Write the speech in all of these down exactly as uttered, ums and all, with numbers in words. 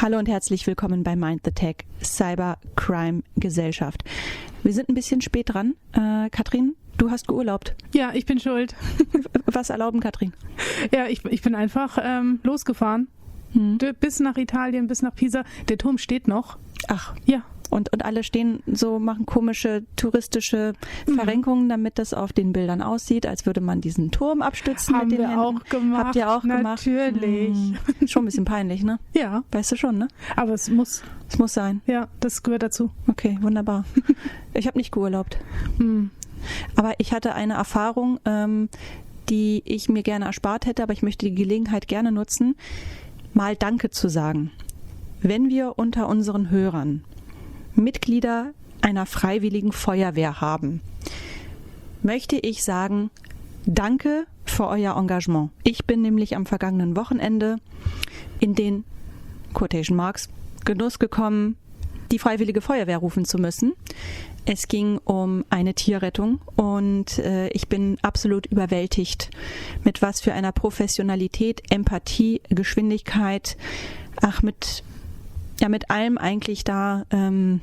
Hallo und herzlich willkommen bei Mind the Tech, Cybercrime Gesellschaft. Wir sind ein bisschen spät dran. Äh, Katrin, du hast geurlaubt. Ja, ich bin schuld. Was erlauben, Katrin? Ja, ich, ich bin einfach ähm, losgefahren. Hm. Bis nach Italien, bis nach Pisa. Der Turm steht noch. Ach. Ja. Und, und alle stehen so, machen komische touristische Verrenkungen, mhm. damit das auf den Bildern aussieht, als würde man diesen Turm abstützen. Haben mit den wir Händen. auch gemacht. Habt ihr auch gemacht? Natürlich. Hm. Schon ein bisschen peinlich, ne? Ja. Weißt du schon, ne? Aber es muss. Es muss sein. Ja, das gehört dazu. Okay, wunderbar. Ich habe nicht geurlaubt. Hm. Aber ich hatte eine Erfahrung, ähm, die ich mir gerne erspart hätte, aber ich möchte die Gelegenheit gerne nutzen, mal Danke zu sagen. Wenn wir unter unseren Hörern Mitglieder einer freiwilligen Feuerwehr haben, möchte ich sagen, danke für euer Engagement. Ich bin nämlich am vergangenen Wochenende in den Quotation Marks Genuss gekommen, die freiwillige Feuerwehr rufen zu müssen. Es ging um eine Tierrettung und äh, ich bin absolut überwältigt, mit was für einer Professionalität, Empathie, Geschwindigkeit, ach mit ja mit allem eigentlich da ähm,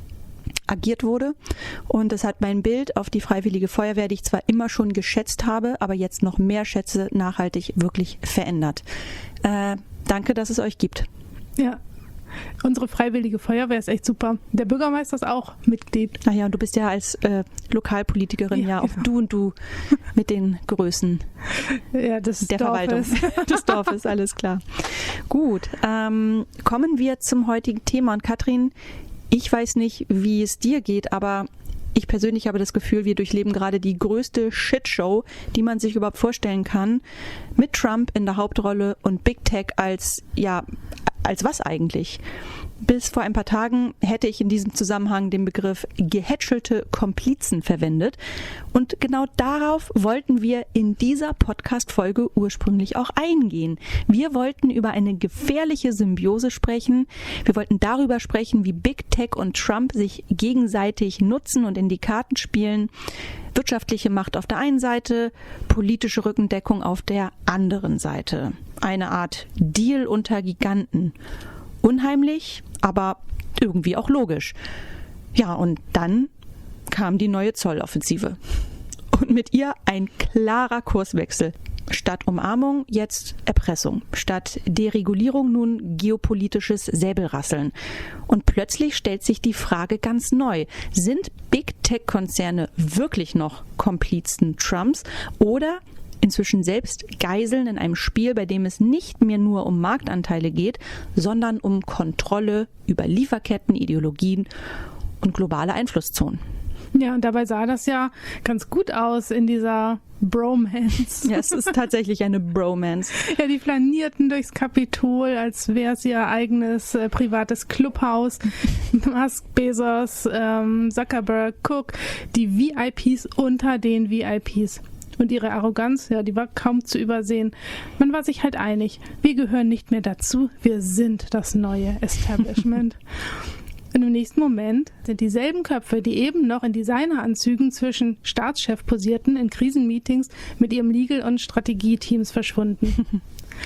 agiert wurde. Und es hat mein Bild auf die Freiwillige Feuerwehr, die ich zwar immer schon geschätzt habe, aber jetzt noch mehr schätze, nachhaltig wirklich verändert. Äh, danke, dass es euch gibt. Ja, unsere Freiwillige Feuerwehr ist echt super. Der Bürgermeister ist auch Mitglied. Ach ja, und du bist ja als äh, Lokalpolitikerin ja, ja auch genau. du und du mit den Größen ja, des der Dorfes. Verwaltung des Dorfes, alles klar. Gut, ähm, kommen wir zum heutigen Thema. Und Katrin, ich weiß nicht, wie es dir geht, aber ich persönlich habe das Gefühl, wir durchleben gerade die größte Shitshow, die man sich überhaupt vorstellen kann, mit Trump in der Hauptrolle und Big Tech als, ja, als was eigentlich? Bis vor ein paar Tagen hätte ich in diesem Zusammenhang den Begriff gehätschelte Komplizen verwendet. Und genau darauf wollten wir in dieser Podcast-Folge ursprünglich auch eingehen. Wir wollten über eine gefährliche Symbiose sprechen. Wir wollten darüber sprechen, wie Big Tech und Trump sich gegenseitig nutzen und in die Karten spielen. Wirtschaftliche Macht auf der einen Seite, politische Rückendeckung auf der anderen Seite. Eine Art Deal unter Giganten. Unheimlich, aber irgendwie auch logisch. Ja, und dann kam die neue Zolloffensive. Und mit ihr ein klarer Kurswechsel. Statt Umarmung jetzt Erpressung. Statt Deregulierung nun geopolitisches Säbelrasseln. Und plötzlich stellt sich die Frage ganz neu. Sind Big-Tech-Konzerne wirklich noch Komplizen Trumps oder inzwischen selbst Geiseln in einem Spiel, bei dem es nicht mehr nur um Marktanteile geht, sondern um Kontrolle über Lieferketten, Ideologien und globale Einflusszonen? Ja, und dabei sah das ja ganz gut aus in dieser Bromance. Ja, es ist tatsächlich eine Bromance. Ja, die flanierten durchs Kapitol, als wäre es ihr eigenes äh, privates Clubhaus. Musk, Bezos, ähm, Zuckerberg, Cook, die V I Ps unter den V I Ps. Und ihre Arroganz, ja, die war kaum zu übersehen. Man war sich halt einig, wir gehören nicht mehr dazu, wir sind das neue Establishment. Und im nächsten Moment sind dieselben Köpfe, die eben noch in Designeranzügen zwischen Staatschef posierten, in Krisenmeetings mit ihrem Legal- und Strategieteams verschwunden.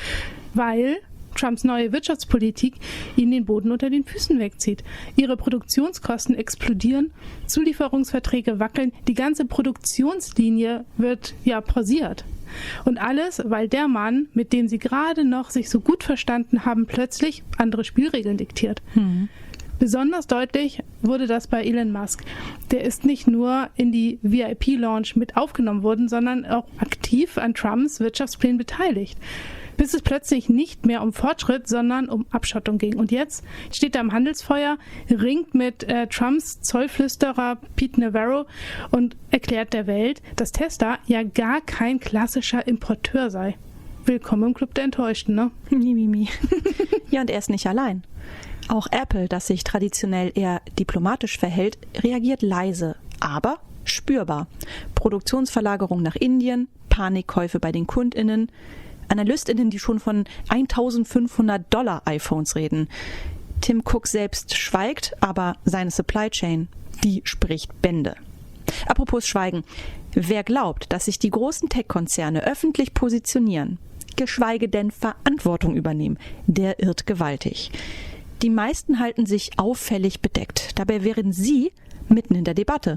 Weil Trumps neue Wirtschaftspolitik ihnen den Boden unter den Füßen wegzieht. Ihre Produktionskosten explodieren, Zulieferungsverträge wackeln, die ganze Produktionslinie wird ja pausiert. Und alles, weil der Mann, mit dem sie gerade noch sich so gut verstanden haben, plötzlich andere Spielregeln diktiert. Mhm. Besonders deutlich wurde das bei Elon Musk. Der ist nicht nur in die V I P-Launch mit aufgenommen worden, sondern auch aktiv an Trumps Wirtschaftsplänen beteiligt. Bis es plötzlich nicht mehr um Fortschritt, sondern um Abschottung ging. Und jetzt steht er am Handelsfeuer, ringt mit äh, Trumps Zollflüsterer Pete Navarro und erklärt der Welt, dass Tesla ja gar kein klassischer Importeur sei. Willkommen im Club der Enttäuschten, ne? Mimimi. Ja, und er ist nicht allein. Auch Apple, das sich traditionell eher diplomatisch verhält, reagiert leise, aber spürbar. Produktionsverlagerung nach Indien, Panikkäufe bei den KundInnen, AnalystInnen, die schon von eintausendfünfhundert Dollar iPhones reden. Tim Cook selbst schweigt, aber seine Supply Chain, die spricht Bände. Apropos Schweigen. Wer glaubt, dass sich die großen Tech-Konzerne öffentlich positionieren, geschweige denn Verantwortung übernehmen, der irrt gewaltig. Die meisten halten sich auffällig bedeckt. Dabei wären sie mitten in der Debatte.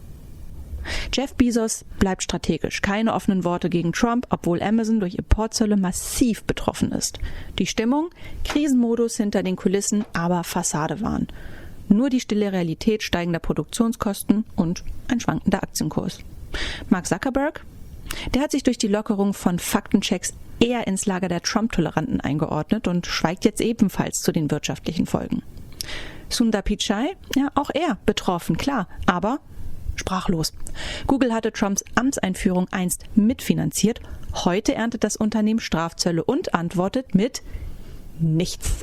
Jeff Bezos bleibt strategisch. Keine offenen Worte gegen Trump, obwohl Amazon durch Importzölle massiv betroffen ist. Die Stimmung? Krisenmodus hinter den Kulissen, aber Fassadewahn. Nur die stille Realität steigender Produktionskosten und ein schwankender Aktienkurs. Mark Zuckerberg? Der hat sich durch die Lockerung von Faktenchecks eher ins Lager der Trump-Toleranten eingeordnet und schweigt jetzt ebenfalls zu den wirtschaftlichen Folgen. Sundar Pichai? Ja, auch er betroffen, klar, aber sprachlos. Google hatte Trumps Amtseinführung einst mitfinanziert. Heute erntet das Unternehmen Strafzölle und antwortet mit nichts.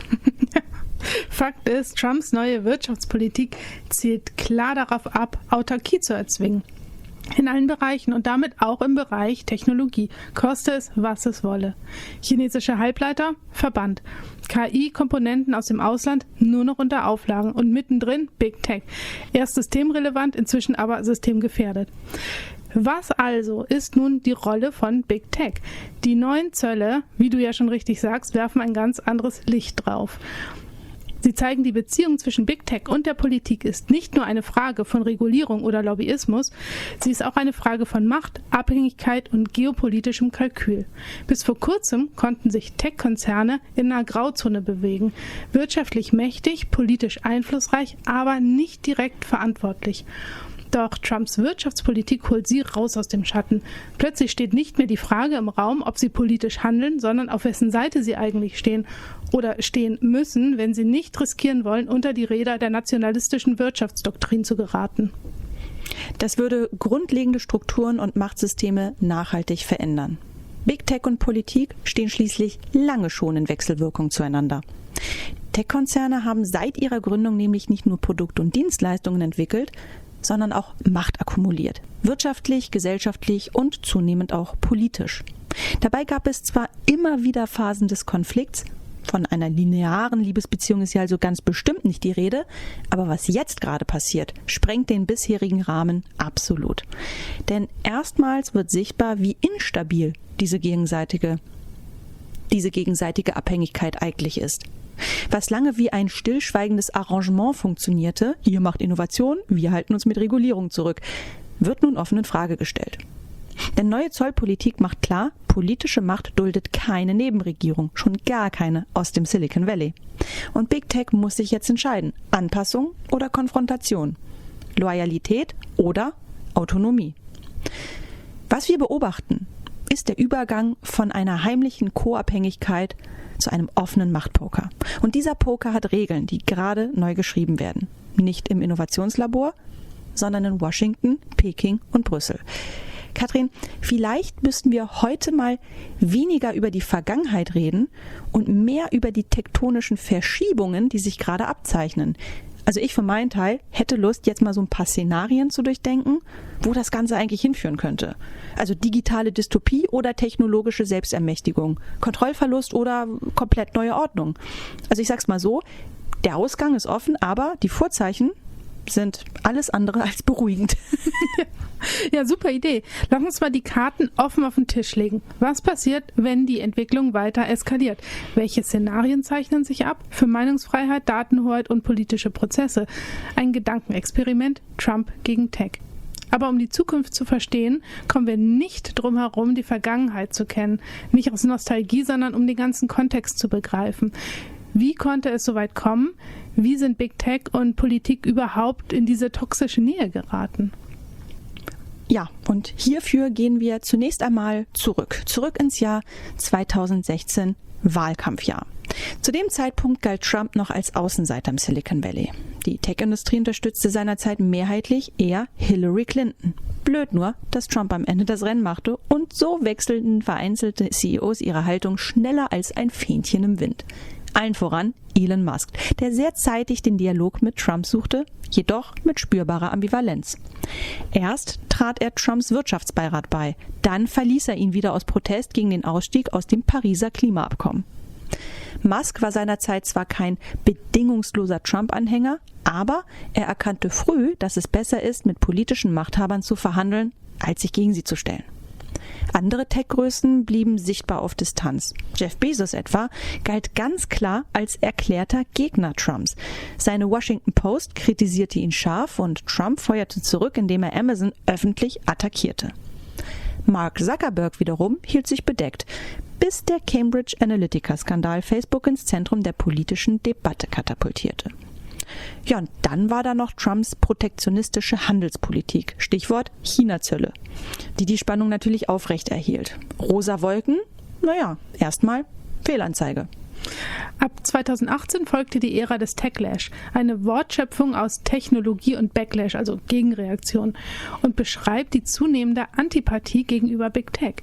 Fakt ist, Trumps neue Wirtschaftspolitik zielt klar darauf ab, Autarkie zu erzwingen. In allen Bereichen und damit auch im Bereich Technologie, koste es, was es wolle. Chinesische Halbleiter verbannt. K I-Komponenten aus dem Ausland nur noch unter Auflagen und mittendrin Big Tech. Erst systemrelevant, inzwischen aber systemgefährdet. Was also ist nun die Rolle von Big Tech? Die neuen Zölle, wie du ja schon richtig sagst, werfen ein ganz anderes Licht drauf. Sie zeigen, die Beziehung zwischen Big Tech und der Politik ist nicht nur eine Frage von Regulierung oder Lobbyismus, sie ist auch eine Frage von Macht, Abhängigkeit und geopolitischem Kalkül. Bis vor kurzem konnten sich Tech-Konzerne in einer Grauzone bewegen, wirtschaftlich mächtig, politisch einflussreich, aber nicht direkt verantwortlich. Doch Trumps Wirtschaftspolitik holt sie raus aus dem Schatten. Plötzlich steht nicht mehr die Frage im Raum, ob sie politisch handeln, sondern auf wessen Seite sie eigentlich stehen oder stehen müssen, wenn sie nicht riskieren wollen, unter die Räder der nationalistischen Wirtschaftsdoktrin zu geraten. Das würde grundlegende Strukturen und Machtsysteme nachhaltig verändern. Big Tech und Politik stehen schließlich lange schon in Wechselwirkung zueinander. Tech-Konzerne haben seit ihrer Gründung nämlich nicht nur Produkte und Dienstleistungen entwickelt, sondern auch Macht akkumuliert. Wirtschaftlich, gesellschaftlich und zunehmend auch politisch. Dabei gab es zwar immer wieder Phasen des Konflikts, von einer linearen Liebesbeziehung ist ja also ganz bestimmt nicht die Rede, aber was jetzt gerade passiert, sprengt den bisherigen Rahmen absolut. Denn erstmals wird sichtbar, wie instabil diese gegenseitige, diese gegenseitige Abhängigkeit eigentlich ist. Was lange wie ein stillschweigendes Arrangement funktionierte, ihr macht Innovation, wir halten uns mit Regulierung zurück, wird nun offen in Frage gestellt. Denn neue Zollpolitik macht klar, politische Macht duldet keine Nebenregierung, schon gar keine aus dem Silicon Valley. Und Big Tech muss sich jetzt entscheiden, Anpassung oder Konfrontation, Loyalität oder Autonomie. Was wir beobachten, ist der Übergang von einer heimlichen Co-Abhängigkeit zu einem offenen Machtpoker. Und dieser Poker hat Regeln, die gerade neu geschrieben werden. Nicht im Innovationslabor, sondern in Washington, Peking und Brüssel. Katrin, vielleicht müssten wir heute mal weniger über die Vergangenheit reden und mehr über die tektonischen Verschiebungen, die sich gerade abzeichnen. Also ich für meinen Teil hätte Lust, jetzt mal so ein paar Szenarien zu durchdenken, wo das Ganze eigentlich hinführen könnte. Also digitale Dystopie oder technologische Selbstermächtigung, Kontrollverlust oder komplett neue Ordnung. Also ich sag's mal so, der Ausgang ist offen, aber die Vorzeichen sind alles andere als beruhigend. Ja, super Idee. Lass uns mal die Karten offen auf den Tisch legen. Was passiert, wenn die Entwicklung weiter eskaliert? Welche Szenarien zeichnen sich ab? Für Meinungsfreiheit, Datenhoheit und politische Prozesse. Ein Gedankenexperiment, Trump gegen Tech. Aber um die Zukunft zu verstehen, kommen wir nicht drum herum, die Vergangenheit zu kennen. Nicht aus Nostalgie, sondern um den ganzen Kontext zu begreifen. Wie konnte es so weit kommen? Wie sind Big Tech und Politik überhaupt in diese toxische Nähe geraten? Ja, und hierfür gehen wir zunächst einmal zurück. Zurück ins Jahr zweitausendsechzehn, Wahlkampfjahr. Zu dem Zeitpunkt galt Trump noch als Außenseiter im Silicon Valley. Die Tech-Industrie unterstützte seinerzeit mehrheitlich eher Hillary Clinton. Blöd nur, dass Trump am Ende das Rennen machte und so wechselten vereinzelte C E Os ihre Haltung schneller als ein Fähnchen im Wind. Allen voran Elon Musk, der sehr zeitig den Dialog mit Trump suchte, jedoch mit spürbarer Ambivalenz. Erst trat er Trumps Wirtschaftsbeirat bei, dann verließ er ihn wieder aus Protest gegen den Ausstieg aus dem Pariser Klimaabkommen. Musk war seinerzeit zwar kein bedingungsloser Trump-Anhänger, aber er erkannte früh, dass es besser ist, mit politischen Machthabern zu verhandeln, als sich gegen sie zu stellen. Andere Tech-Größen blieben sichtbar auf Distanz. Jeff Bezos etwa galt ganz klar als erklärter Gegner Trumps. Seine Washington Post kritisierte ihn scharf und Trump feuerte zurück, indem er Amazon öffentlich attackierte. Mark Zuckerberg wiederum hielt sich bedeckt, bis der Cambridge Analytica-Skandal Facebook ins Zentrum der politischen Debatte katapultierte. Ja, und dann war da noch Trumps protektionistische Handelspolitik, Stichwort China-Zölle, die die Spannung natürlich aufrechterhielt. Rosa Wolken? Naja, erstmal Fehlanzeige. Ab zweitausendachtzehn folgte die Ära des Techlash, eine Wortschöpfung aus Technologie und Backlash, also Gegenreaktion, und beschreibt die zunehmende Antipathie gegenüber Big Tech.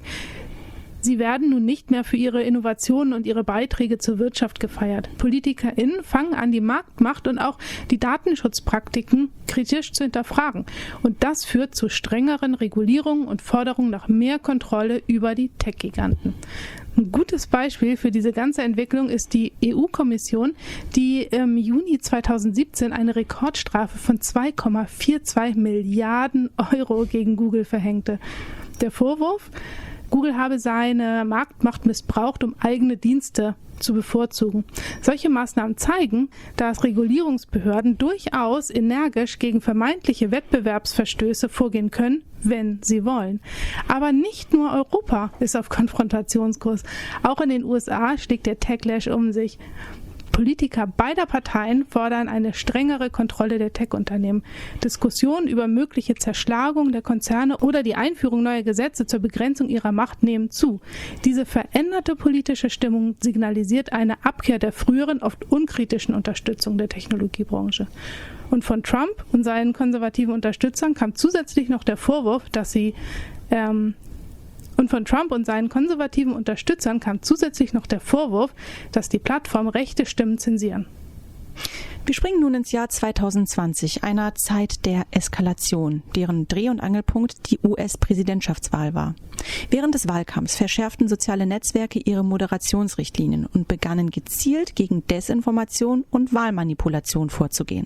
Sie werden nun nicht mehr für ihre Innovationen und ihre Beiträge zur Wirtschaft gefeiert. PolitikerInnen fangen an, die Marktmacht und auch die Datenschutzpraktiken kritisch zu hinterfragen. Und das führt zu strengeren Regulierungen und Forderungen nach mehr Kontrolle über die Tech-Giganten. Ein gutes Beispiel für diese ganze Entwicklung ist die E U-Kommission, die im Juni zweitausendsiebzehn eine Rekordstrafe von zwei Komma zweiundvierzig Milliarden Euro gegen Google verhängte. Der Vorwurf: Google habe seine Marktmacht missbraucht, um eigene Dienste zu bevorzugen. Solche Maßnahmen zeigen, dass Regulierungsbehörden durchaus energisch gegen vermeintliche Wettbewerbsverstöße vorgehen können, wenn sie wollen. Aber nicht nur Europa ist auf Konfrontationskurs. Auch in den U S A schlägt der Techlash um sich. Politiker beider Parteien fordern eine strengere Kontrolle der Tech-Unternehmen. Diskussionen über mögliche Zerschlagung der Konzerne oder die Einführung neuer Gesetze zur Begrenzung ihrer Macht nehmen zu. Diese veränderte politische Stimmung signalisiert eine Abkehr der früheren, oft unkritischen Unterstützung der Technologiebranche. Und von Trump und seinen konservativen Unterstützern kam zusätzlich noch der Vorwurf, dass sie ähm, Und von Trump und seinen konservativen Unterstützern kam zusätzlich noch der Vorwurf, dass die Plattform rechte Stimmen zensieren. Wir springen nun ins Jahr zweitausendzwanzig, einer Zeit der Eskalation, deren Dreh- und Angelpunkt die U S-Präsidentschaftswahl war. Während des Wahlkampfs verschärften soziale Netzwerke ihre Moderationsrichtlinien und begannen gezielt gegen Desinformation und Wahlmanipulation vorzugehen.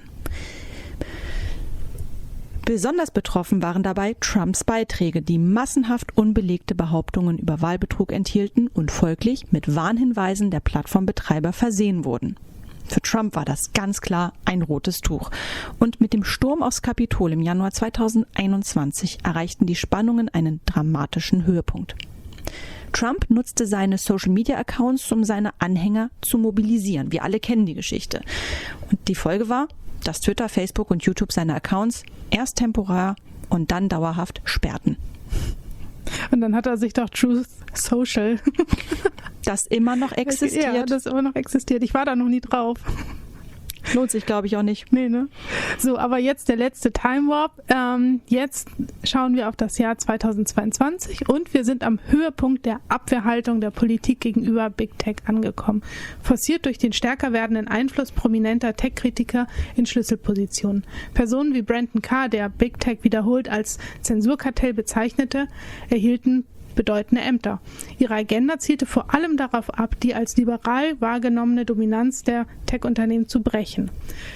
Besonders betroffen waren dabei Trumps Beiträge, die massenhaft unbelegte Behauptungen über Wahlbetrug enthielten und folglich mit Warnhinweisen der Plattformbetreiber versehen wurden. Für Trump war das ganz klar ein rotes Tuch. Und mit dem Sturm aufs Kapitol im Januar zweitausendeinundzwanzig erreichten die Spannungen einen dramatischen Höhepunkt. Trump nutzte seine Social-Media-Accounts, um seine Anhänger zu mobilisieren. Wir alle kennen die Geschichte. Und die Folge war, dass Twitter, Facebook und YouTube seine Accounts erst temporär und dann dauerhaft sperrten. Und dann hat er sich doch Truth Social. Das immer noch existiert. Ja, das immer noch existiert. Ich war da noch nie drauf. Lohnt sich, glaube ich, auch nicht. Nee, ne? So, aber jetzt der letzte Time Warp. Ähm, jetzt schauen wir auf das Jahr zweitausendzweiundzwanzig und wir sind am Höhepunkt der Abwehrhaltung der Politik gegenüber Big Tech angekommen. Forciert durch den stärker werdenden Einfluss prominenter Tech-Kritiker in Schlüsselpositionen. Personen wie Brandon Carr, der Big Tech wiederholt als Zensurkartell bezeichnete, erhielten bedeutende Ämter. Ihre Agenda zielte vor allem darauf ab, die als liberal wahrgenommene Dominanz der Tech-Unternehmen zu brechen.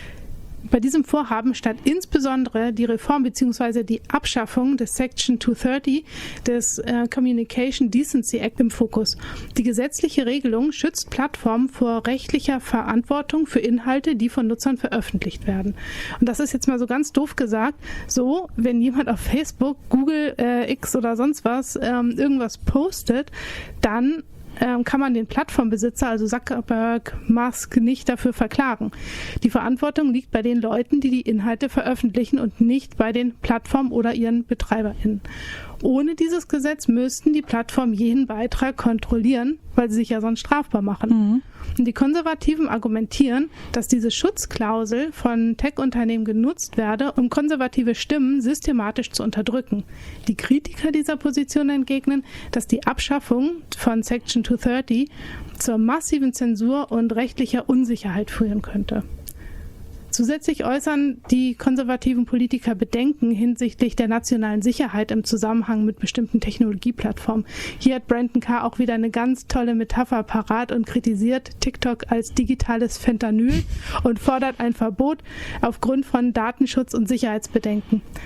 Bei diesem Vorhaben stand insbesondere die Reform bzw. die Abschaffung des Section zweihundertdreißig des äh, Communication Decency Act im Fokus. Die gesetzliche Regelung schützt Plattformen vor rechtlicher Verantwortung für Inhalte, die von Nutzern veröffentlicht werden. Und das ist jetzt mal so ganz doof gesagt, so, wenn jemand auf Facebook, Google, äh, X oder sonst was ähm, irgendwas postet, dann kann man den Plattformbesitzer, also Zuckerberg, Musk, nicht dafür verklagen. Die Verantwortung liegt bei den Leuten, die die Inhalte veröffentlichen und nicht bei den Plattformen oder ihren BetreiberInnen. Ohne dieses Gesetz müssten die Plattformen jeden Beitrag kontrollieren, weil sie sich ja sonst strafbar machen. Mhm. Und die Konservativen argumentieren, dass diese Schutzklausel von Tech-Unternehmen genutzt werde, um konservative Stimmen systematisch zu unterdrücken. Die Kritiker dieser Position entgegnen, dass die Abschaffung von Section zweihundertdreißig zur massiven Zensur und rechtlicher Unsicherheit führen könnte. Zusätzlich äußern die konservativen Politiker Bedenken hinsichtlich der nationalen Sicherheit im Zusammenhang mit bestimmten Technologieplattformen. Hier hat Brandon Carr auch wieder eine ganz tolle Metapher parat und kritisiert TikTok als digitales Fentanyl und fordert ein Verbot aufgrund von Datenschutz- und Sicherheitsbedenken.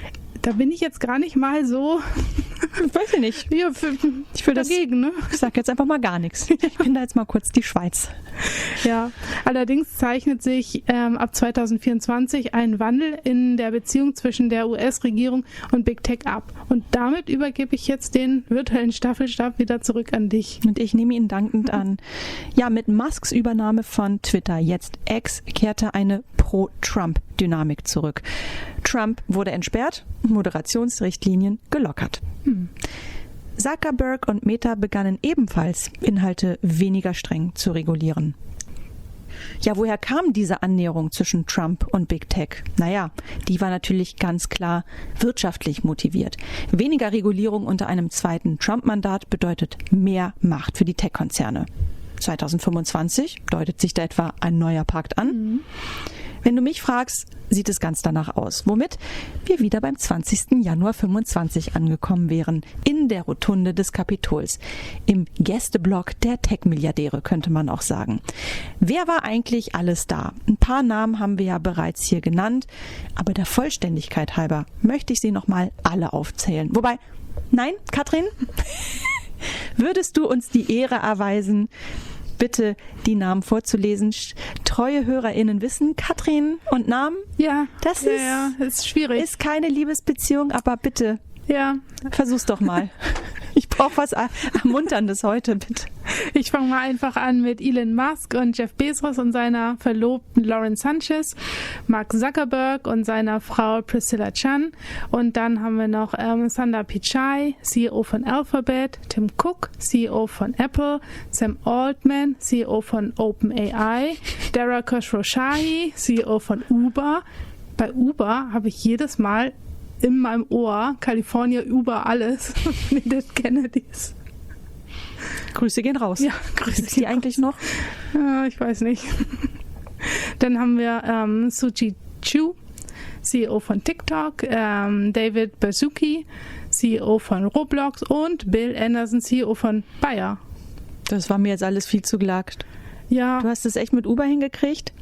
Da bin ich jetzt gar nicht mal so... Weiß ich nicht. Ja, für, ich will dagegen, das, ne? Ich sag jetzt einfach mal gar nichts. Ich bin da jetzt mal kurz die Schweiz. Ja, allerdings zeichnet sich ähm, ab zwanzig vierundzwanzig ein Wandel in der Beziehung zwischen der U S-Regierung und Big Tech ab. Und damit übergebe ich jetzt den virtuellen Staffelstab wieder zurück an dich. Und ich nehme ihn dankend an. Ja, mit Musks Übernahme von Twitter, jetzt X, kehrte eine Pro-Trump-Dynamik zurück. Trump wurde entsperrt, Moderationsrichtlinien gelockert. Hm. Zuckerberg und Meta begannen ebenfalls, Inhalte weniger streng zu regulieren. Ja, woher kam diese Annäherung zwischen Trump und Big Tech? Naja, die war natürlich ganz klar wirtschaftlich motiviert. Weniger Regulierung unter einem zweiten Trump-Mandat bedeutet mehr Macht für die Tech-Konzerne. zwanzig fünfundzwanzig deutet sich da etwa ein neuer Pakt an. Mhm. Wenn du mich fragst, sieht es ganz danach aus, womit wir wieder beim zwanzigsten Januar fünfundzwanzig angekommen wären, in der Rotunde des Kapitols, im Gästeblock der Tech-Milliardäre, könnte man auch sagen. Wer war eigentlich alles da? Ein paar Namen haben wir ja bereits hier genannt, aber der Vollständigkeit halber möchte ich sie nochmal alle aufzählen. Wobei, nein, Katrin, würdest du uns die Ehre erweisen, bitte die Namen vorzulesen? Treue HörerInnen wissen, Katrin und Namen? Ja, das ja, ist, ja, ist schwierig. Ist keine Liebesbeziehung, aber bitte, ja. Versuch's doch mal. Ich brauche was Ermunterndes heute, bitte. Ich fange mal einfach an mit Elon Musk und Jeff Bezos und seiner Verlobten Lauren Sanchez, Mark Zuckerberg und seiner Frau Priscilla Chan, und dann haben wir noch ähm, Sundar Pichai, C E O von Alphabet, Tim Cook, C E O von Apple, Sam Altman, C E O von OpenAI, Dara Khosrowshahi, C E O von Uber. Bei Uber habe ich jedes Mal in meinem Ohr California über alles. Dead Kennedys. Grüße gehen raus. Ja, Grüße Gibt's die eigentlich noch? Äh, ich weiß nicht. Dann haben wir ähm, Suji Chu, C E O von TikTok, ähm, David Baszucki, C E O von Roblox und Bill Anderson, C E O von Bayer. Das war mir jetzt alles viel zu gelagt. Ja. Du hast es echt mit Uber hingekriegt?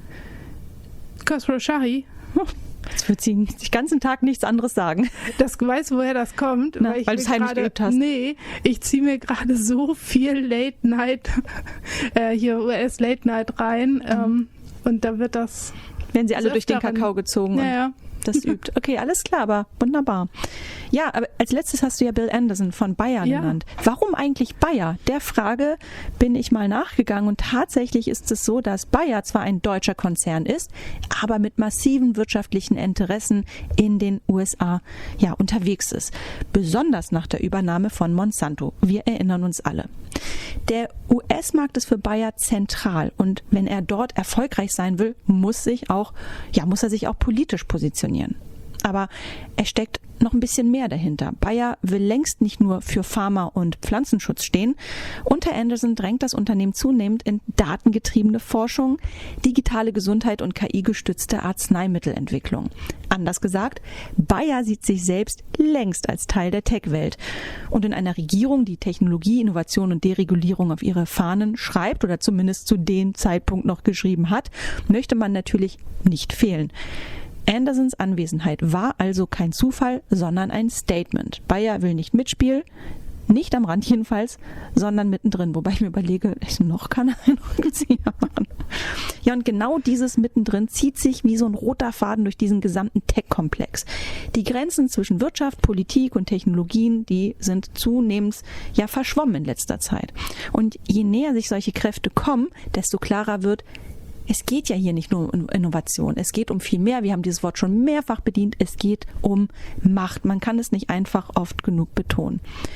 Khosrowshahi. Jetzt wird sie den ganzen Tag nichts anderes sagen. Das weiß, woher das kommt. Na, weil weil du es heimlich geübt hast. Nee, ich ziehe mir gerade so viel Late Night, äh, hier U S Late Night rein, mhm. ähm, und da wird das... Werden sie alle durch den Kakao gezogen. Ja, ja. Das übt. Okay, alles klar, aber wunderbar. Ja, aber als letztes hast du ja Bill Anderson von Bayer ja. genannt. Warum eigentlich Bayer? Der Frage bin ich mal nachgegangen, und tatsächlich ist es so, dass Bayer zwar ein deutscher Konzern ist, aber mit massiven wirtschaftlichen Interessen in den U S A ja unterwegs ist. Besonders nach der Übernahme von Monsanto. Wir erinnern uns alle. Der U S-Markt ist für Bayer zentral, und wenn er dort erfolgreich sein will, muss sich auch, ja, muss er sich auch politisch positionieren. Aber es steckt noch ein bisschen mehr dahinter. Bayer will längst nicht nur für Pharma- und Pflanzenschutz stehen. Unter Anderson drängt das Unternehmen zunehmend in datengetriebene Forschung, digitale Gesundheit und K I-gestützte Arzneimittelentwicklung. Anders gesagt, Bayer sieht sich selbst längst als Teil der Tech-Welt. Und in einer Regierung, die Technologie, Innovation und Deregulierung auf ihre Fahnen schreibt oder zumindest zu dem Zeitpunkt noch geschrieben hat, möchte man natürlich nicht fehlen. Andersons Anwesenheit war also kein Zufall, sondern ein Statement. Bayer will nicht mitspielen, nicht am Rand jedenfalls, sondern mittendrin. Wobei ich mir überlege, noch kann er einen Rückzieher machen. Ja, und genau dieses mittendrin zieht sich wie so ein roter Faden durch diesen gesamten Tech-Komplex. Die Grenzen zwischen Wirtschaft, Politik und Technologien, die sind zunehmend ja verschwommen in letzter Zeit. Und je näher sich solche Kräfte kommen, desto klarer wird, es geht ja hier nicht nur um Innovation, es geht um viel mehr. Wir haben dieses Wort schon mehrfach bedient. Es geht um Macht. Man kann es nicht einfach oft genug betonen.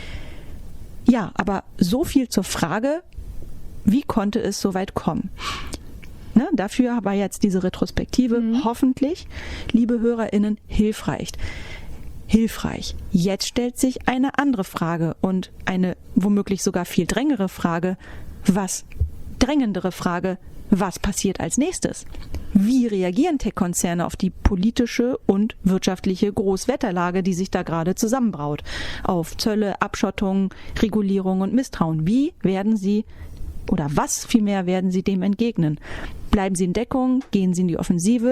Ja, aber so viel zur Frage, wie konnte es so weit kommen? Ne, dafür war jetzt diese Retrospektive mhm. hoffentlich, liebe HörerInnen, hilfreich. Hilfreich. Jetzt stellt sich eine andere Frage und eine womöglich sogar viel drängere Frage. Was? Drängendere Frage. Was passiert als nächstes? Wie reagieren Tech-Konzerne auf die politische und wirtschaftliche Großwetterlage, die sich da gerade zusammenbraut? Auf Zölle, Abschottung, Regulierung und Misstrauen. Wie werden sie, oder was vielmehr werden sie dem entgegnen? Bleiben sie in Deckung? Gehen sie in die Offensive?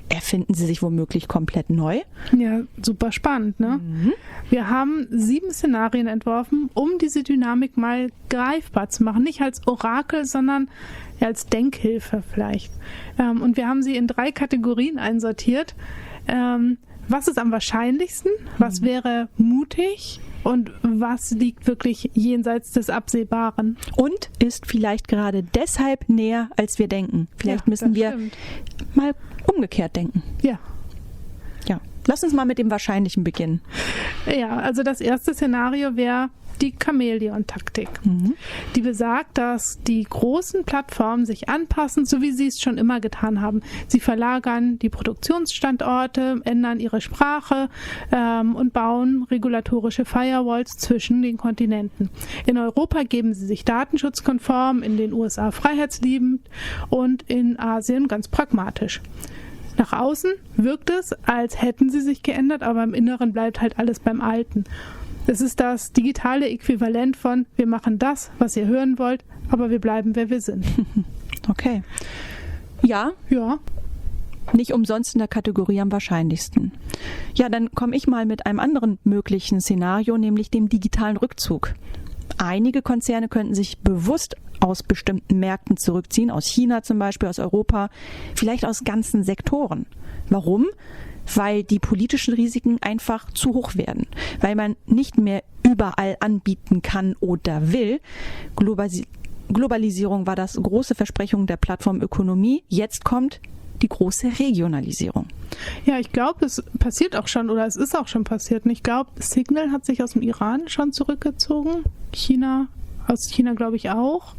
erfinden sie sich womöglich komplett neu? Ja, super spannend, ne? Mhm. Wir haben sieben Szenarien entworfen, um diese Dynamik mal greifbar zu machen. Nicht als Orakel, sondern als Denkhilfe vielleicht. Ähm, und wir haben sie in drei Kategorien einsortiert. Ähm, was ist am wahrscheinlichsten? Was wäre mutig? Und was liegt wirklich jenseits des Absehbaren? Und ist vielleicht gerade deshalb näher, als wir denken. Vielleicht Ja, müssen das wir stimmt. mal umgekehrt denken. Ja. Ja. Lass uns mal mit dem Wahrscheinlichen beginnen. Ja, also das erste Szenario wäre die Chamäleon-Taktik. Mhm. Die besagt, dass die großen Plattformen sich anpassen, so wie sie es schon immer getan haben. Sie verlagern die Produktionsstandorte, ändern ihre Sprache ähm, und bauen regulatorische Firewalls zwischen den Kontinenten. In Europa geben sie sich datenschutzkonform, in den U S A freiheitsliebend und in Asien ganz pragmatisch. Nach außen wirkt es, als hätten sie sich geändert, aber im Inneren bleibt halt alles beim Alten. Es ist das digitale Äquivalent von, wir machen das, was ihr hören wollt, aber wir bleiben, wer wir sind. Okay. Ja, Ja, nicht umsonst in der Kategorie am wahrscheinlichsten. Ja, dann komme ich mal mit einem anderen möglichen Szenario, nämlich dem digitalen Rückzug. Einige Konzerne könnten sich bewusst aus bestimmten Märkten zurückziehen, aus China zum Beispiel, aus Europa, vielleicht aus ganzen Sektoren. Warum? Weil die politischen Risiken einfach zu hoch werden, weil man nicht mehr überall anbieten kann oder will. Globalis- Globalisierung war das große Versprechen der Plattformökonomie. Jetzt kommt die große Regionalisierung. ja, ich glaube, es passiert auch schon oder es ist auch schon passiert. Und ich glaube, Signal hat sich aus dem Iran schon zurückgezogen. China, aus China glaube ich auch.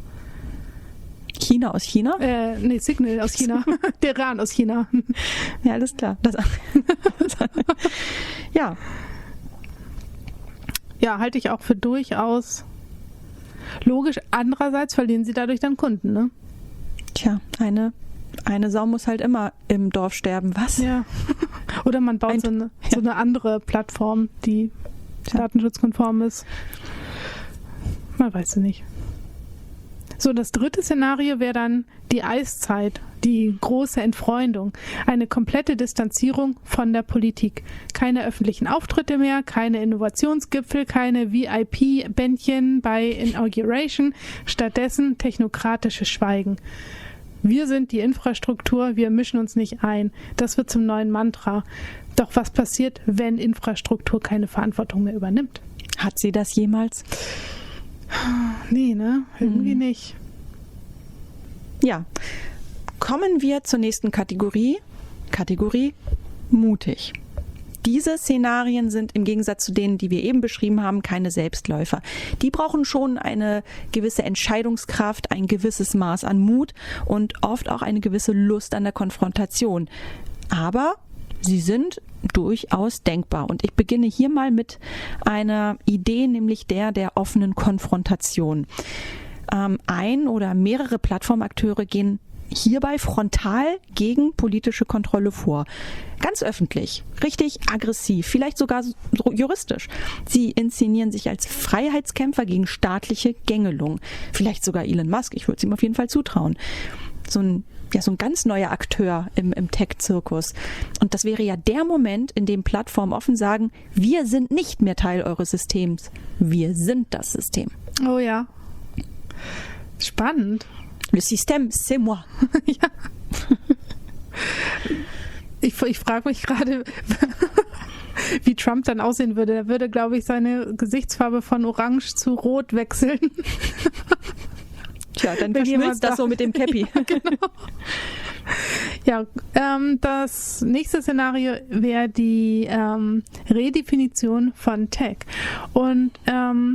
China aus China? Äh, nee, Signal aus China. Der Iran aus China. Ja, alles klar. Das, ja, Ja, halte ich auch für durchaus logisch. Andererseits verlieren sie dadurch dann Kunden, ne? tja, eine, eine Sau muss halt immer im Dorf sterben. Was? Ja. Oder man baut Ein- so eine, so eine andere Plattform, die Tja. datenschutzkonform ist. Man weiß es nicht. So, das dritte Szenario wäre dann die Eiszeit, die große Entfreundung, eine komplette Distanzierung von der Politik. Keine öffentlichen Auftritte mehr, keine Innovationsgipfel, keine V I P-Bändchen bei Inauguration, stattdessen technokratisches Schweigen. Wir sind die Infrastruktur, wir mischen uns nicht ein. Das wird zum neuen Mantra. Doch was passiert, wenn Infrastruktur keine Verantwortung mehr übernimmt? Hat sie das jemals? Nee, ne? Irgendwie Hm. nicht. Ja. Kommen wir zur nächsten Kategorie. Kategorie mutig. Diese Szenarien sind im Gegensatz zu denen, die wir eben beschrieben haben, keine Selbstläufer. Die brauchen schon eine gewisse Entscheidungskraft, ein gewisses Maß an Mut und oft auch eine gewisse Lust an der Konfrontation. Aber sie sind durchaus denkbar. Und ich beginne hier mal mit einer Idee, nämlich der der offenen Konfrontation. Ähm, ein oder mehrere Plattformakteure gehen hierbei frontal gegen politische Kontrolle vor. Ganz öffentlich, richtig aggressiv, vielleicht sogar so juristisch. Sie inszenieren sich als Freiheitskämpfer gegen staatliche Gängelung. Vielleicht sogar Elon Musk, ich würde es ihm auf jeden Fall zutrauen. So ein, ja, so ein ganz neuer Akteur im, im Tech-Zirkus. Und das wäre ja der Moment, in dem Plattformen offen sagen, wir sind nicht mehr Teil eures Systems. Wir sind das System. Oh ja. Spannend. Le système, c'est moi. Ja. Ich, ich frage mich gerade, wie Trump dann aussehen würde. Er würde, glaube ich, seine Gesichtsfarbe von Orange zu Rot wechseln. Tja, dann Wenn jemand verschmilzt das so sagt- mit dem Käppi. Genau. Ja, ähm, das nächste Szenario wäre die ähm, Redefinition von Tech. Und ähm,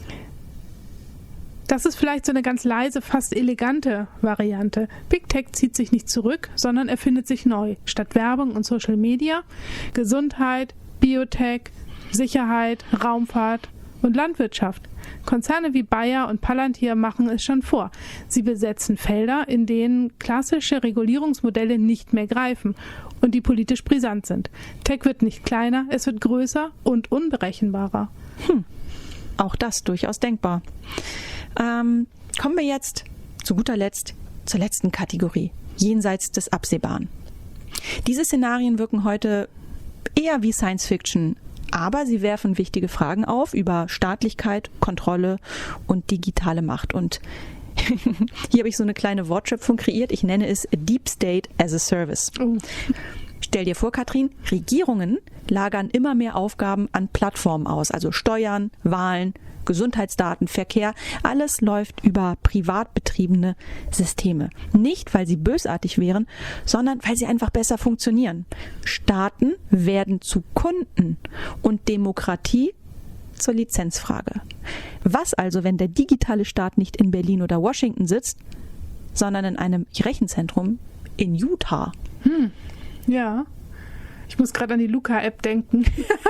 das ist vielleicht so eine ganz leise, fast elegante Variante. Big Tech zieht sich nicht zurück, sondern erfindet sich neu. Statt Werbung und Social Media, Gesundheit, Biotech, Sicherheit, Raumfahrt und Landwirtschaft. Konzerne wie Bayer und Palantir machen es schon vor. Sie besetzen Felder, in denen klassische Regulierungsmodelle nicht mehr greifen und die politisch brisant sind. Tech wird nicht kleiner, es wird größer und unberechenbarer. Hm. Auch das durchaus denkbar. Ähm, kommen wir jetzt zu guter Letzt zur letzten Kategorie, jenseits des Absehbaren. Diese Szenarien wirken heute eher wie Science Fiction, aber sie werfen wichtige Fragen auf über Staatlichkeit, Kontrolle und digitale Macht. Und hier habe ich so eine kleine Wortschöpfung kreiert. Ich nenne es Deep State as a Service. Oh. Stell dir vor, Katrin, Regierungen lagern immer mehr Aufgaben an Plattformen aus, also Steuern, Wahlen, Gesundheitsdaten, Verkehr, alles läuft über privat betriebene Systeme. Nicht, weil sie bösartig wären, sondern weil sie einfach besser funktionieren. Staaten werden zu Kunden und Demokratie zur Lizenzfrage. Was also, wenn der digitale Staat nicht in Berlin oder Washington sitzt, sondern in einem Rechenzentrum in Utah? Hm. Ja, ich muss gerade an die Luca-App denken.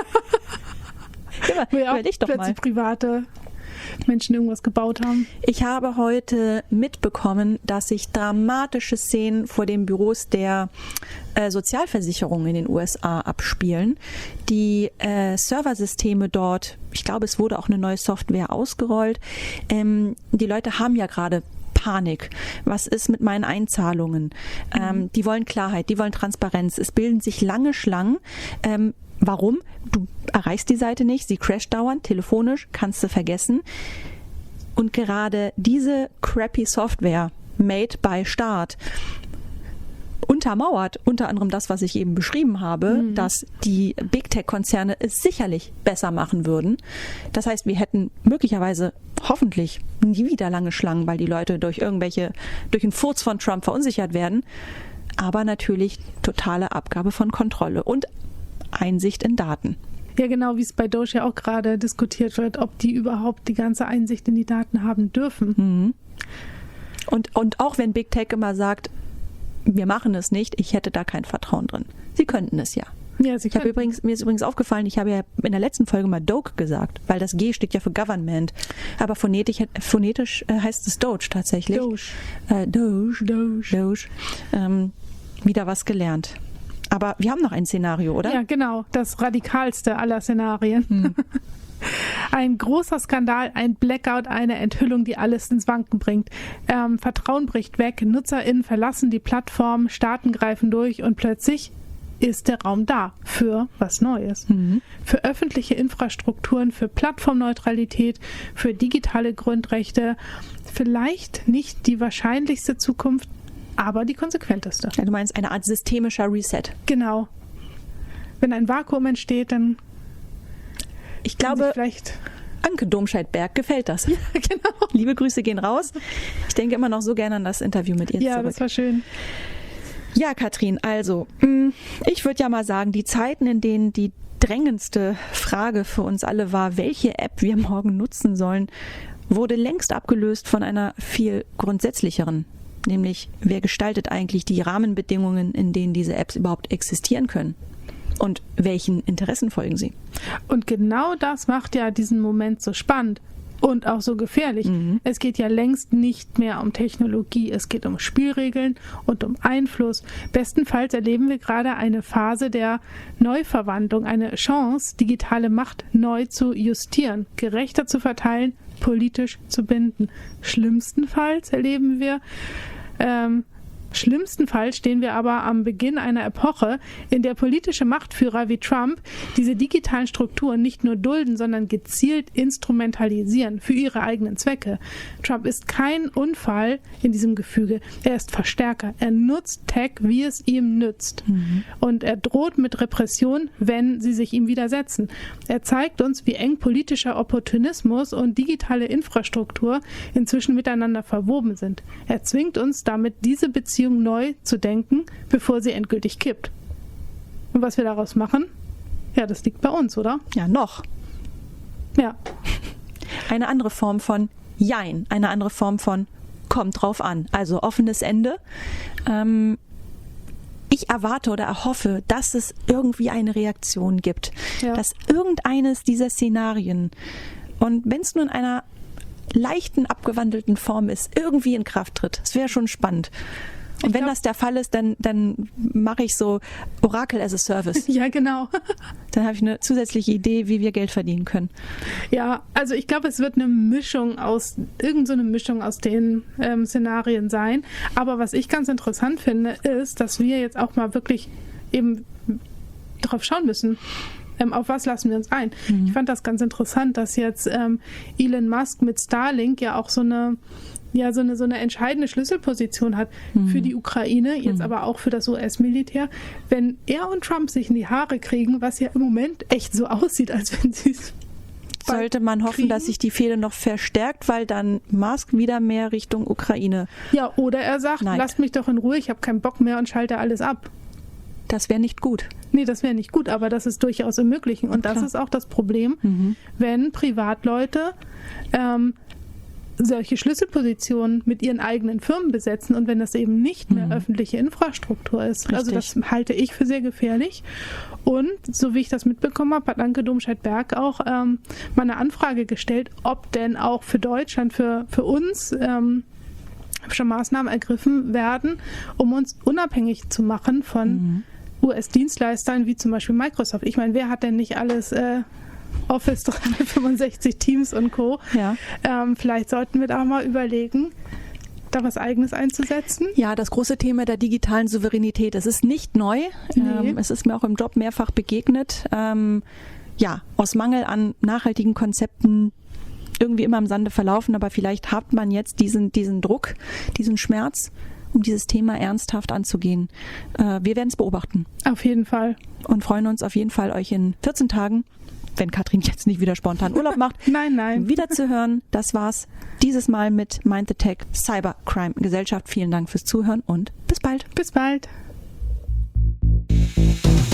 Ja, wo ja auch ich doch plötzlich mal. private Menschen irgendwas gebaut haben. Ich habe heute mitbekommen, dass sich dramatische Szenen vor den Büros der äh, Sozialversicherung in den U S A abspielen. Die äh, Serversysteme dort, ich glaube, es wurde auch eine neue Software ausgerollt. Ähm, die Leute haben ja gerade Panik. Was ist mit meinen Einzahlungen? Mhm. Ähm, die wollen Klarheit, die wollen Transparenz. Es bilden sich lange Schlangen. Ähm, Warum? Du erreichst die Seite nicht, sie crasht dauernd, telefonisch, kannst du vergessen. Und gerade diese crappy Software, made by Staat, untermauert unter anderem das, was ich eben beschrieben habe, mhm. dass die Big Tech-Konzerne es sicherlich besser machen würden. Das heißt, wir hätten möglicherweise, hoffentlich, nie wieder lange Schlangen, weil die Leute durch irgendwelche, durch einen Furz von Trump verunsichert werden. Aber natürlich totale Abgabe von Kontrolle und Einsicht in Daten. Ja, genau, wie es bei Doge ja auch gerade diskutiert wird, ob die überhaupt die ganze Einsicht in die Daten haben dürfen. Mhm. Und, und auch wenn Big Tech immer sagt, wir machen es nicht, ich hätte da kein Vertrauen drin. Sie könnten es ja. Ja, Sie ich habe übrigens, mir ist übrigens aufgefallen, ich habe ja in der letzten Folge mal Doge gesagt, weil das G steht ja für Government. Aber phonetisch, phonetisch heißt es Doge tatsächlich. Doge. Äh, Doge. Doge. Doge. Ähm, wieder was gelernt. Aber wir haben noch ein Szenario, oder? Ja, genau. Das radikalste aller Szenarien. Hm. Ein großer Skandal, ein Blackout, eine Enthüllung, die alles ins Wanken bringt. Ähm, Vertrauen bricht weg, NutzerInnen verlassen die Plattform, Staaten greifen durch und plötzlich ist der Raum da für was Neues. Mhm. Für öffentliche Infrastrukturen, für Plattformneutralität, für digitale Grundrechte. Vielleicht nicht die wahrscheinlichste Zukunft, aber die konsequenteste. Ja, du meinst eine Art systemischer Reset. Genau. Wenn ein Vakuum entsteht, dann ich glaube, vielleicht Anke Domscheit-Berg gefällt das. Ja, genau. Liebe Grüße gehen raus. Ich denke immer noch so gerne an das Interview mit ihr ja, zurück. Ja, das war schön. Ja, Katrin, also ich würde ja mal sagen, die Zeiten, in denen die drängendste Frage für uns alle war, welche App wir morgen nutzen sollen, wurde längst abgelöst von einer viel grundsätzlicheren. Nämlich, wer gestaltet eigentlich die Rahmenbedingungen, in denen diese Apps überhaupt existieren können? Und welchen Interessen folgen sie? Und genau das macht ja diesen Moment so spannend und auch so gefährlich. Mhm. Es geht ja längst nicht mehr um Technologie, es geht um Spielregeln und um Einfluss. Bestenfalls erleben wir gerade eine Phase der Neuverwandlung, eine Chance, digitale Macht neu zu justieren, gerechter zu verteilen, politisch zu binden. Schlimmstenfalls erleben wir, ähm, schlimmstenfalls stehen wir aber am Beginn einer Epoche, in der politische Machtführer wie Trump diese digitalen Strukturen nicht nur dulden, sondern gezielt instrumentalisieren für ihre eigenen Zwecke. Trump ist kein Unfall in diesem Gefüge. Er ist Verstärker. Er nutzt Tech, wie es ihm nützt. Mhm. Und er droht mit Repression, wenn sie sich ihm widersetzen. Er zeigt uns, wie eng politischer Opportunismus und digitale Infrastruktur inzwischen miteinander verwoben sind. Er zwingt uns damit, diese Beziehung neu zu denken, bevor sie endgültig kippt. Und was wir daraus machen? Ja, das liegt bei uns, oder? Ja, noch. Ja. Eine andere Form von Jein, eine andere Form von kommt drauf an. Also offenes Ende. Ähm, ich erwarte oder erhoffe, dass es irgendwie eine Reaktion gibt. Ja. Dass irgendeines dieser Szenarien, und wenn es nur in einer leichten, abgewandelten Form ist, irgendwie in Kraft tritt. Das wäre schon spannend. Und wenn das der Fall ist, dann, dann mache ich so Oracle as a Service. Ja, genau. Dann habe ich eine zusätzliche Idee, wie wir Geld verdienen können. Ja, also ich glaube, es wird eine Mischung aus, irgend so eine Mischung aus den ähm, Szenarien sein. Aber was ich ganz interessant finde, ist, dass wir jetzt auch mal wirklich eben drauf schauen müssen. Ähm, auf was lassen wir uns ein? Mhm. Ich fand das ganz interessant, dass jetzt ähm, Elon Musk mit Starlink ja auch so eine ja so eine so eine entscheidende Schlüsselposition hat mhm. für die Ukraine, jetzt mhm. aber auch für das U S-Militär. Wenn er und Trump sich in die Haare kriegen, was ja im Moment echt so aussieht, als wenn sie es sollte man hoffen, kriegen. Dass sich die Fehde noch verstärkt, weil dann Musk wieder mehr Richtung Ukraine. Ja, oder er sagt, neigt. Lasst mich doch in Ruhe, ich habe keinen Bock mehr und schalte alles ab. Das wäre nicht gut. Nee, das wäre nicht gut, aber das ist durchaus im Möglichen. Und das Klar. ist auch das Problem, mhm. wenn Privatleute ähm, solche Schlüsselpositionen mit ihren eigenen Firmen besetzen und wenn das eben nicht mehr mhm. öffentliche Infrastruktur ist. Richtig. Also das halte ich für sehr gefährlich. Und so wie ich das mitbekommen habe, hat Anke Domscheit-Berg auch ähm, mal eine Anfrage gestellt, ob denn auch für Deutschland, für, für uns ähm, schon Maßnahmen ergriffen werden, um uns unabhängig zu machen von mhm. U S-Dienstleistern wie zum Beispiel Microsoft. Ich meine, wer hat denn nicht alles äh, Office dreihundertfünfundsechzig, Teams und Co. Ja. Ähm, vielleicht sollten wir da mal überlegen, da was Eigenes einzusetzen. Ja, das große Thema der digitalen Souveränität, es ist nicht neu. Nee. Ähm, es ist mir auch im Job mehrfach begegnet. Ähm, ja, aus Mangel an nachhaltigen Konzepten irgendwie immer im Sande verlaufen, aber vielleicht hat man jetzt diesen, diesen Druck, diesen Schmerz, um dieses Thema ernsthaft anzugehen. Äh, wir werden es beobachten. Auf jeden Fall. Und freuen uns auf jeden Fall, euch in vierzehn Tagen, wenn Katrin jetzt nicht wieder spontan Urlaub macht, nein, nein. wieder zu hören. Das war's dieses Mal mit Mind the Tech Cybercrime Gesellschaft. Vielen Dank fürs Zuhören und bis bald. Bis bald.